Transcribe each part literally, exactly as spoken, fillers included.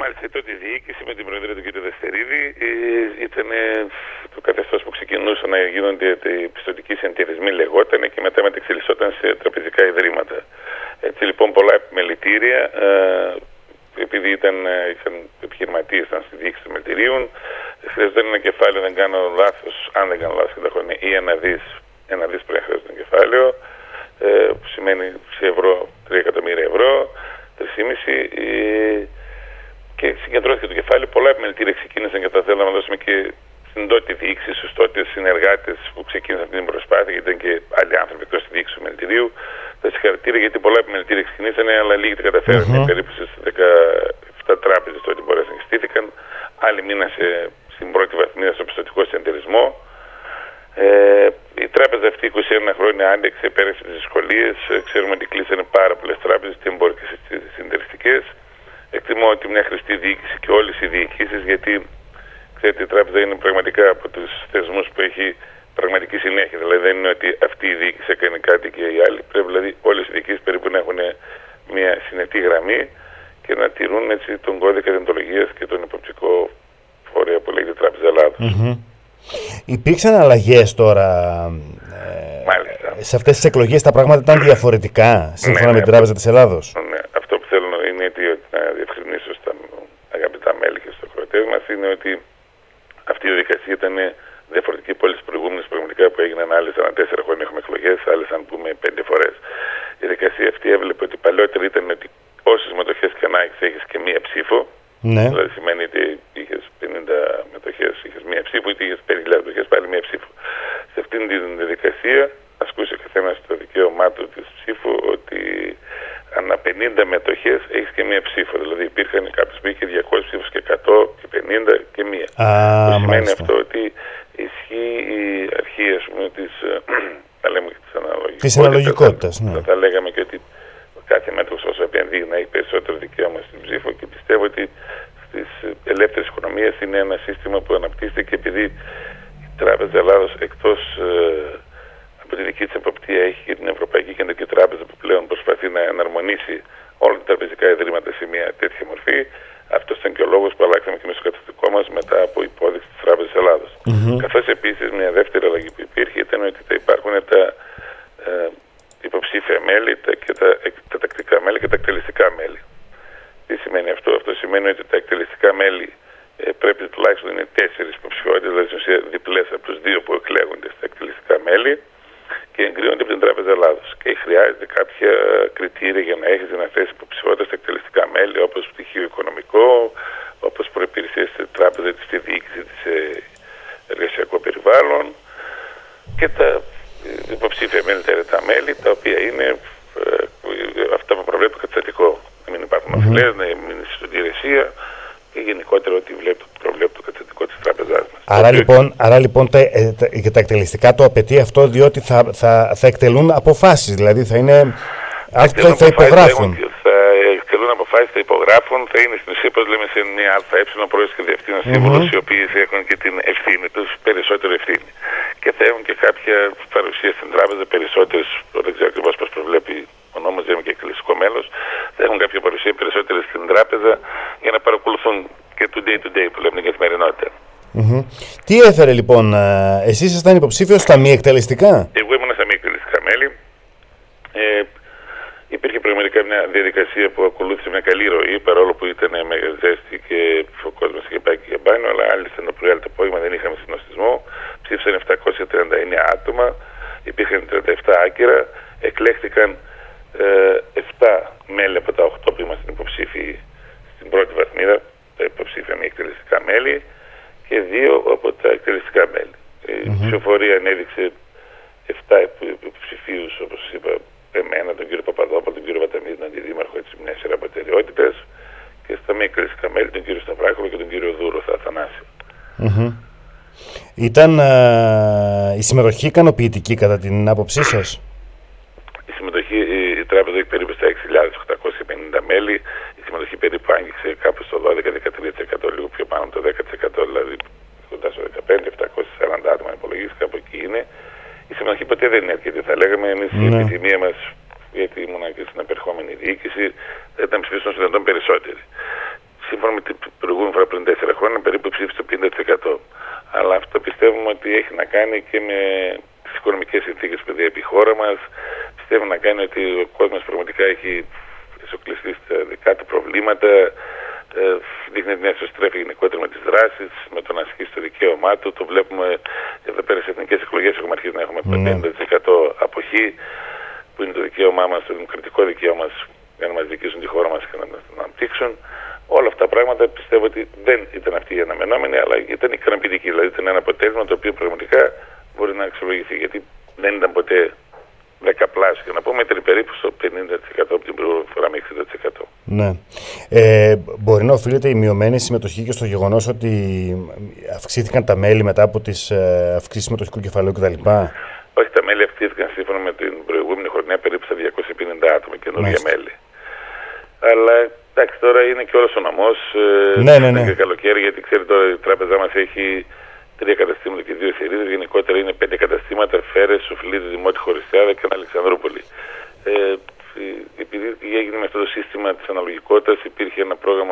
Μάλιστα, η τότε διοίκηση με την προεδρία του κ. Δεστερίδη ήταν το καθεστώς που ξεκινούσε να γίνονται οι πιστωτικοί συνεταιρισμοί, λεγότανε, και μετά μεταξελισσόταν σε τραπεζικά ιδρύματα. Έτσι λοιπόν πολλά επιμελητήρια, επειδή ήταν, είχαν επιχειρηματίες, ήταν στη διοίκηση των μελητηρίων, χρειαζόταν ένα κεφάλαιο, δεν κάνω λάθος, αν δεν κάνω λάθος, ή ένα δις, ένα δις πρέπει να χρειάζεται ένα κεφάλαιο, που σημαίνει σε ευρώ, τρία εκατομμύρια ευρώ, τρία κόμμα πέντε. Και συγκεντρώθηκε το κεφάλαιο. Πολλά επιμελητήρια ξεκίνησαν και τα θέλαμε να δώσουμε και στην τότε διοίκηση, στους τότε συνεργάτες που ξεκίνησαν αυτή την προσπάθεια, γιατί ήταν και άλλοι άνθρωποι εκτός τη διοίκηση του μελητηρίου. Τα συγχαρητήρια, γιατί πολλά επιμελητήρια ξεκινήσανε, αλλά λίγοι τα καταφέρανε. Mm-hmm. Περίπου στις δεκαεπτά τράπεζες τότε μπορέσαν και στήθηκαν. Άλλοι μείναν στην πρώτη βαθμίδα στο πιστωτικό συνεταιρισμό. Ε, η τράπεζα αυτή είκοσι ένα χρόνια άντεξε, πέρασε τις δυσκολίες. Ξέρουμε ότι κλείσανε πάρα πολλές τράπεζες, και εμπορικές και συνεταιριστικές. Εκτιμώ ότι μια χρηστή διοίκηση και όλες οι διοικήσεις, γιατί ξέρετε, η τράπεζα είναι πραγματικά από τους θεσμούς που έχει πραγματική συνέχεια. Δηλαδή δεν είναι ότι αυτή η διοίκηση έκανε κάτι και οι άλλοι. Πρέπει δηλαδή όλες οι διοικήσεις περίπου να έχουν μια συνετή γραμμή και να τηρούν έτσι τον κώδικα δεοντολογίας και τον υποπτικό φορέα που λέγεται Τράπεζα Ελλάδος. Mm-hmm. Υπήρξαν αλλαγές τώρα ε, σε αυτές τις εκλογές, τα πράγματα ήταν διαφορετικά σύμφωνα ναι, με την Τράπεζα της Ελλάδος. Ναι, αυτό που θέλω είναι ότι, να διευκρινίσω στα αγαπητά μέλη και στους ακροατές μας είναι ότι αυτή η διαδικασία ήταν διαφορετική από όλες τις προηγούμενες, πραγματικά, που έγιναν άλλες ανά τέσσερα χρόνια έχουμε εκλογές, άλλες αν πούμε πέντε φορές. Η διαδικασία αυτή έβλεπε ότι παλαιότερα ήταν ότι όσες μετοχές και να έχεις, έχεις και μία ψήφο. Ναι. Δηλαδή σημαίνει ότι είχες πενήντα μετοχές, είχες μία ψήφο, είτε είχες πέντε χιλιάδες μετοχές, πάλι μία ψήφο. Σε αυτήν την διαδικασία ασκούσε ο καθένας το δικαίωμά του της ψήφου, ότι ανά πενήντα μετοχές έχεις και μία ψήφο. Δηλαδή υπήρχαν κάποιος που είχε διακόσιες ψήφους και εκατό και πενήντα και μία. Α, που σημαίνει μάλιστα. αυτό ότι ισχύει η αρχή, ας πούμε, της, θα λέμε, της αναλογικότητας. Της αναλογικότητας, ναι. Θα, θα λέγαμε και ότι κάθε μέτρος όσο επενδύει να έχει περισσότερο δικαίωμα στην ψήφο, και πιστεύω ότι στις ελεύθερες οικονομίες είναι ένα σύστημα που αναπτύσσεται, και επειδή η Τράπεζα Ελλάδος εκτός ε, από τη δική της εποπτεία έχει και την Ευρωπαϊκή Κεντρική Τράπεζα που πλέον προσπαθεί να εναρμονίσει όλα τα τραπεζικά ιδρύματα σε μια τέτοια μορφή. Αυτό ήταν και ο λόγος που αλλάξαμε και εμείς το καταστατικό μας μετά από υπόδειξη της Τράπεζας Ελλάδος. Mm-hmm. Καθώς επίσης μια δεύτερη αλλαγή που υπήρχε ήταν ότι θα υπάρχουν τα ε, υποψήφια μέλη τα, και τα, τα τακτικά μέλη και τα εκτελεστικά μέλη. Τι σημαίνει αυτό? Αυτό σημαίνει ότι τα εκτελεστικά μέλη ε, πρέπει τουλάχιστον να είναι τέσσερις υποψηφιότητες, δηλαδή στην ουσία διπλές από τους δύο που εκλέγονται στα εκτελεστικά μέλη, και εγκρίνονται από την Τράπεζα Ελλάδος. Και χρειάζεται κάποια κριτήρια για να έχεις δυνατές υποψηφιότητες στα εκτελεστικά μέλη, όπως πτυχίο οικονομικό, όπως προϋπηρεσίες στη τράπεζα, στη διοίκηση, της εργασιακό περιβάλλον, και τα υποψήφια μέλη, τα αιρετά μέλη, τα οποία είναι ε, αυτά που προβλέπει το καταστατικό. Να μην υπάρχουν οφειλές, να μην είναι στην υπηρεσία, και γενικότερα ό,τι προβλέπει το καταστατικό της τράπεζάς μας. Άρα λοιπόν, άρα, λοιπόν τα, ε, τα, για τα εκτελεστικά το απαιτεί αυτό, διότι θα, θα, θα εκτελούν αποφάσεις, δηλαδή θα είναι. Θα, θα, θα υπογράφουν. Θα εκτελούν αποφάσεις, θα υπογράφουν, θα είναι στην ουσία, όπως λέμε, σε μια ΑΕ, πρόεδρος και διευθύνων σύμβουλος, οι οποίοι έχουν και την ευθύνη τους, περισσότερη ευθύνη. Και θα έχουν και κάποια παρουσία στην τράπεζα, περισσότερες, δεν ξέρω ακριβώς πώς προβλέπει ο νόμος, δεν είμαι και εκτελεστικό μέλος, θα έχουν κάποια παρουσία περισσότερη στην τράπεζα για να παρακολουθούν και το day to day που λέμε, την καθημερινότητα. Mm-hmm. Τι έφερε λοιπόν, εσείς ήσασταν υποψήφιος στα μη εκτελεστικά? Εγώ ήμουν στα μη εκτελεστικά μέλη. Ε, υπήρχε πραγματικά μια διαδικασία που ακολούθησε μια καλή ροή, παρόλο που ήταν με ζέστη και ο κόσμος είχε πάει και για μπάνιο, αλλά άλλοι ήταν το πρωί, άλλο το απόγευμα, δεν είχαμε συνοστισμό. Ψήφισαν επτακόσια τριάντα εννέα άτομα, υπήρχαν τριάντα επτά άκυρα, εκλέχθηκαν ε, επτά μέλη από τα οκτώ που ήμασταν υποψήφοι στην πρώτη βαθμίδα, τα υποψήφια μη εκτελεστικά μέλη, και δύο από τα εκτελεστικά μέλη. Mm-hmm. Η ψηφοφορία ανέδειξε επτά υποψηφίους, όπως σας είπα, εμένα, τον κύριο Παπαδόπουλο, τον κύριο Βαταμίδη, τον αντιδήμαρχο, έτσι μια σειρά προτεραιότητες, και στα μη εκτελεστικά μέλη τον κύριο Σταυράκολο και τον κύριο Δούρο, θα Αθανάσιο. Mm-hmm. Ήταν α, η συμμετοχή ικανοποιητική κατά την άποψή σας? Η συμμετοχή, η, η τράπεζα έχει περίπου στα έξι χιλιάδες οκτακόσια πενήντα μέλη. Η συμμετοχή περίπου άγγιξε κάπου στο δώδεκα με δεκατρία τοις εκατό, λίγο πιο πάνω από το δέκα τοις εκατό, δηλαδή κοντά στο δεκαπέντε, επτακόσια σαράντα άτομα υπολογίζει, κάπου εκεί είναι. Η συμμετοχή ποτέ δεν είναι αρκετή, θα λέγαμε. Εμείς ναι. Η επιθυμία μας, γιατί ήμουν και στην απερχόμενη διοίκηση, θα ήταν ψηφίσουν στον δυνατόν περισσότεροι. Σύμφωνα σύμφωνα με την προηγούμενη φορά πριν τέσσερα χρόνια περίπου ψήφισε το πενήντα τοις εκατό. Αλλά αυτό πιστεύουμε ότι έχει να κάνει και με τις οικονομικές συνθήκες που διέπει η χώρα μας. Πιστεύουμε να κάνει ότι ο κόσμος πραγματικά έχει εσωκλειστεί στα δικά του προβλήματα. Ε, δείχνει μια εσωστρέφη γενικότερα με τις δράσεις, με το να ασκήσει το δικαίωμά του. Το βλέπουμε εδώ πέρα σε εθνικές εκλογές. Έχουμε αρχίσει να έχουμε πενήντα τοις εκατό αποχή, που είναι το δικαίωμά μας, το δημοκρατικό δικαίωμα μας για να μας διοικήσουν τη χώρα μας και να μας αναπτύξουν. Όλα αυτά τα πράγματα πιστεύω ότι δεν ήταν αυτή η αναμενόμενη, αλλά ήταν ικανοποιητική. Δηλαδή ήταν ένα αποτέλεσμα το οποίο πραγματικά μπορεί να αξιολογηθεί. Γιατί δεν ήταν ποτέ δεκαπλάσιο, για να πούμε, ήταν περίπου στο πενήντα τοις εκατό από την προηγούμενη φορά με εξήντα τοις εκατό. Ναι. Ε, μπορεί να οφείλεται η μειωμένη συμμετοχή και στο γεγονός ότι αυξήθηκαν τα μέλη μετά από τις ε, αυξήσεις συμμετοχικού κεφαλαίου κτλ. Όχι, τα μέλη αυξήθηκαν σύμφωνα με την προηγούμενη χρονιά περίπου στα διακόσια πενήντα άτομα καινούργια μέλη. Αλλά εντάξει, τώρα είναι και όλος ο νομός. Ε, ναι, ναι, ναι. Και καλοκαίρι, γιατί ξέρετε τώρα η τράπεζά μας έχει τρία καταστήματα και δύο θηρίδες. Γενικότερα είναι πέντε καταστήματα: Φέρες, Σουφλίδη, Δημότη Χωριστιάδα και Αλεξανδρούπολη. Ε, επειδή έγινε με αυτό το σύστημα της αναλογικότητας, υπήρχε ένα πρόγραμμα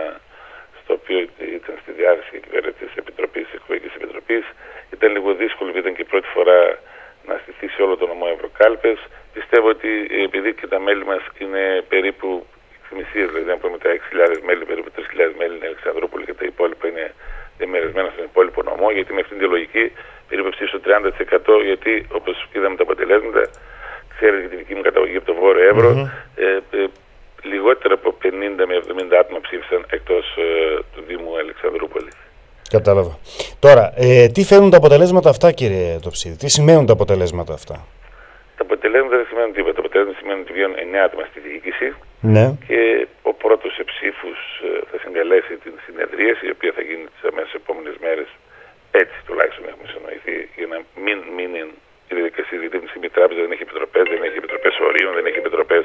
στο οποίο ήταν στη διάθεση και κυβέρνηση της Επιτροπής, της Εκλογικής Επιτροπής. Ήταν λίγο δύσκολο, γιατί ήταν και η πρώτη φορά να στηθεί σε όλο το νομό Ευρωκάλπες. Πιστεύω ότι επειδή και τα μέλη μας είναι περίπου εξημισίες, δηλαδή αν πούμε τα έξι χιλιάδες μέλη, περίπου τρεις χιλιάδες μέλη είναι Αλεξανδρούπολη και τα υπόλοιπα είναι διαμερισμένα στον υπόλοιπο νομό, γιατί με αυτήν τη λογική περίπου ψήφισε το τριάντα τοις εκατό, γιατί όπως είδαμε τα αποτελέσματα, ξέρετε για τη δική μου καταγωγή από το Βόρειο Εύρο, mm-hmm. ε, ε, λιγότερο από πενήντα με εβδομήντα άτομα ψήφισαν εκτός ε, του Δήμου Αλεξανδρούπολη. Κατάλαβα. Τώρα, ε, τι φέρνουν τα αποτελέσματα αυτά, κύριε Τοψίδη, τι σημαίνουν τα αποτελέσματα αυτά? Τα αποτελέσματα δεν σημαίνουν τίποτα. Τα αποτελέσματα σημαίνουν ότι βγαίνουν εννέα άτομα στη διοίκηση, ναι. Και ο πρώτος σε ψήφους θα συγκαλέσει την συνεδρίαση, η οποία θα γίνει τις αμέσως επόμενες μέρες. Έτσι τουλάχιστον έχουμε συνοηθεί, για να μην μείνει η διαδικασία. Γιατί η τράπεζα δεν έχει επιτροπές, δεν έχει επιτροπές ορίων, δεν έχει επιτροπές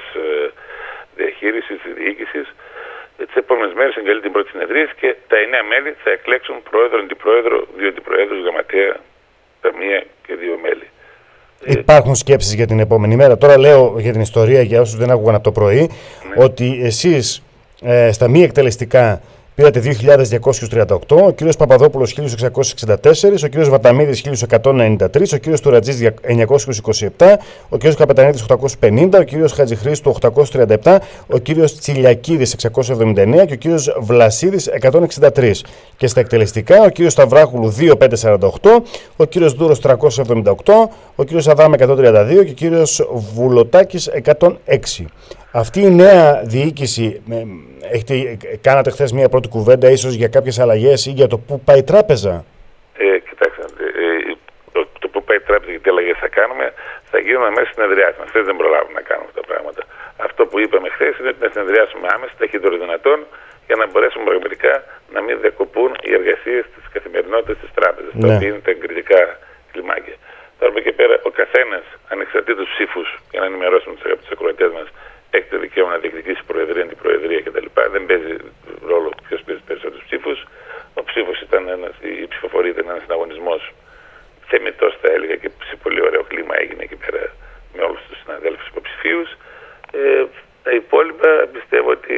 διαχείρισης, διοίκησης. Τις επόμενες μέρες συγκαλεί την πρώτη συνεδρίαση και τα εννέα μέλη θα εκλέξουν πρόεδρο, αντιπρόεδρο, δύο αντιπροέδρους, γραμματέα, τα μία και δύο μέλη. Υπάρχουν σκέψεις για την επόμενη μέρα? Τώρα λέω για την ιστορία, για όσους δεν άκουγαν από το πρωί, ναι. Ότι εσείς ε, στα μη εκτελεστικά πήρατε δύο χιλιάδες διακόσιους τριάντα οκτώ, ο κύριος Παπαδόπουλος χίλια εξακόσιους εξήντα τέσσερα, ο κύριος Βαταμίδης χίλια εκατόν ενενήντα τρία, ο κύριος Τουρατζής εννιακόσιους είκοσι επτά, ο κύριος Καπετανίδης οκτακόσιους πενήντα, ο κύριος Χατζηχρήστου οκτακόσιους τριάντα επτά, ο κύριος Τσιλιακίδης εξακόσιους εβδομήντα εννέα και ο κύριος Βλασίδης εκατόν εξήντα τρία. Και στα εκτελεστικά ο κύριος Σταυράχουλου δύο χιλιάδες πεντακόσια σαράντα οκτώ, ο κύριος Δούρος τριακόσια εβδομήντα οκτώ, ο κύριος Αδάμ εκατόν τριάντα δύο και ο κύριος Βουλωτάκης εκατόν έξι. Αυτή η νέα διοίκηση, έχετε, κάνατε χθες μια πρώτη κουβέντα ίσως για κάποιες αλλαγές ή για το πού πάει η τράπεζα? Ε, κοιτάξτε, ε, το, το πού πάει η τράπεζα και τι αλλαγές θα κάνουμε θα γίνουν αμέσως συνεδριάσεις. Χθες δεν προλάβουμε να κάνουμε αυτά τα πράγματα. Αυτό που είπαμε χθες είναι ότι να συνεδριάσουμε άμεσα, ταχύτερο δυνατόν, για να μπορέσουμε πραγματικά να μην διακοπούν οι εργασίες της καθημερινότητας της τράπεζας, ναι. Τα οποία είναι τα εγκριτικά κλιμάκια. Τώρα από εκεί πέρα ο καθένας, ανεξαρτήτως ψήφους, για να ενημερώσουμε τους αγαπητούς ακροατές μας, έχει το δικαίωμα να διεκδικήσει προεδρία, αντιπροεδρία κτλ. Δεν παίζει ρόλο ποιος παίζει περισσότερους ψήφους. Ο ψήφος ήταν ένας, η ψηφοφορία ήταν ένας συναγωνισμός θεμιτός, θα έλεγα, και σε πολύ ωραίο κλίμα έγινε εκεί πέρα με όλους τους συναδέλφους υποψηφίους. Ε, τα υπόλοιπα πιστεύω ότι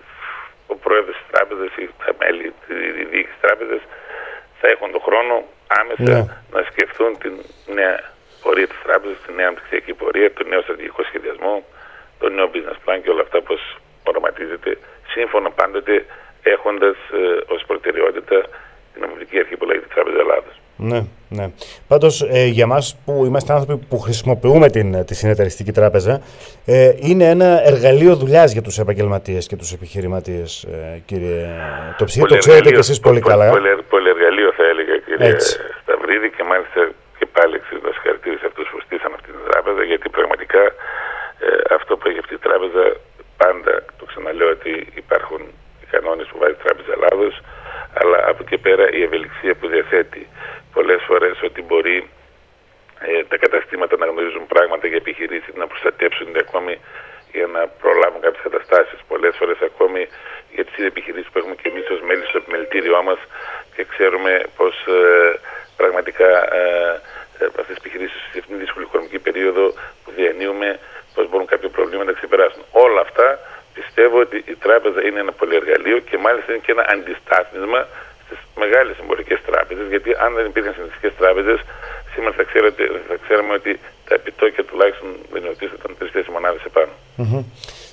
ο πρόεδρος της τράπεζας ή τα μέλη της διοίκησης της τράπεζας θα έχουν τον χρόνο άμεσα yeah. να σκεφτούν την νέα πορεία της τράπεζας, την νέα αναπτυξιακή πορεία, τον νέο στρατηγικό σχεδιασμό, το νέο business plan και όλα αυτά πώς οραματίζεται, σύμφωνα πάντοτε έχοντας ε, ως προτεραιότητα την νομική αρχή που λέγεται Τράπεζα Ελλάδος. Ναι, ναι. Πάντως ε, για μας που είμαστε άνθρωποι που χρησιμοποιούμε την, τη συνεταιριστική τράπεζα, ε, είναι ένα εργαλείο δουλειάς για τους επαγγελματίες και τους επιχειρηματίες, ε, κύριε Τοψίδη. Το ξέρετε και εσείς πολύ, πολύ καλά. Πολύ, πολύ εργαλείο θα έλεγα, κύριε Σταυρίδη, και μάλιστα και πάλι εξαιρετικά συγχαρητήρια σε αυτούς που στήσαν αυτή την τράπεζα, γιατί πραγματικά Ε, αυτό που έχει αυτή η τράπεζα, πάντα το ξαναλέω ότι υπάρχουν οι κανόνες που βάζει η Τράπεζα Ελλάδος, αλλά από εκεί πέρα η ευελιξία που διαθέτει πολλές φορές, ότι μπορεί ε, τα καταστήματα να γνωρίζουν πράγματα για επιχειρήσεις, να προστατεύσουν ακόμη για να προλάβουν κάποιες καταστάσεις. Πολλές φορές ακόμη για τις επιχειρήσεις που έχουμε και εμείς ως μέλη στο επιμελητήριό μας και ξέρουμε πως ε, πραγματικά ε, ε, αυτές τις επιχειρήσεις σε αυτήν την δύσκολη οικονομική περίοδο που διανύουμε, πώς μπορούν κάποια προβλήματα να ξεπεράσουν. Όλα αυτά πιστεύω ότι η τράπεζα είναι ένα πολυεργαλείο και μάλιστα είναι και ένα αντιστάθμισμα στις μεγάλες εμπορικές τράπεζες, γιατί αν δεν υπήρχαν συνδετικές τράπεζες, σήμερα θα, ξέρετε, θα ξέραμε ότι τα επιτόκια τουλάχιστον δεν είναι ότι ήταν τρεις-τέσσερις μονάδες επάνω. Mm-hmm.